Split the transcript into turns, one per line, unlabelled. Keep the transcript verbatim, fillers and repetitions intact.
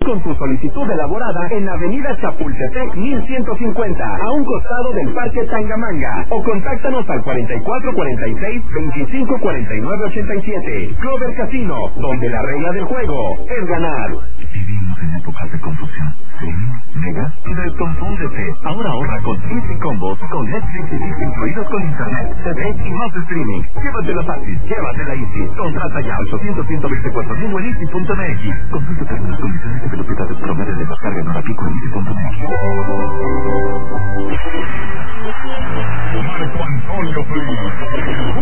con tu solicitud elaborada en Avenida Chapultepec mil ciento cincuenta, a un costado del Parque Tangamanga, o contáctanos al cuarenta y cuatro cuarenta y seis veinticinco cuarenta y nueve ochenta y siete. Clover Casino, donde la regla del juego es ganar.
Vivimos en épocas de confusión. Sí, mega y desconfúndete. Ahora ahorra con Easy Combos, con Netflix y Disney incluidos con internet, T V y más streaming. Llévatela fácil, llévatela Easy. Contrata ya ochocientos ciento veinticuatro mil en easy punto m x. Consulta términos, condiciones y velocidades promedio de descarga en hora pico en easy punto m x.
Marco Antonio Flores.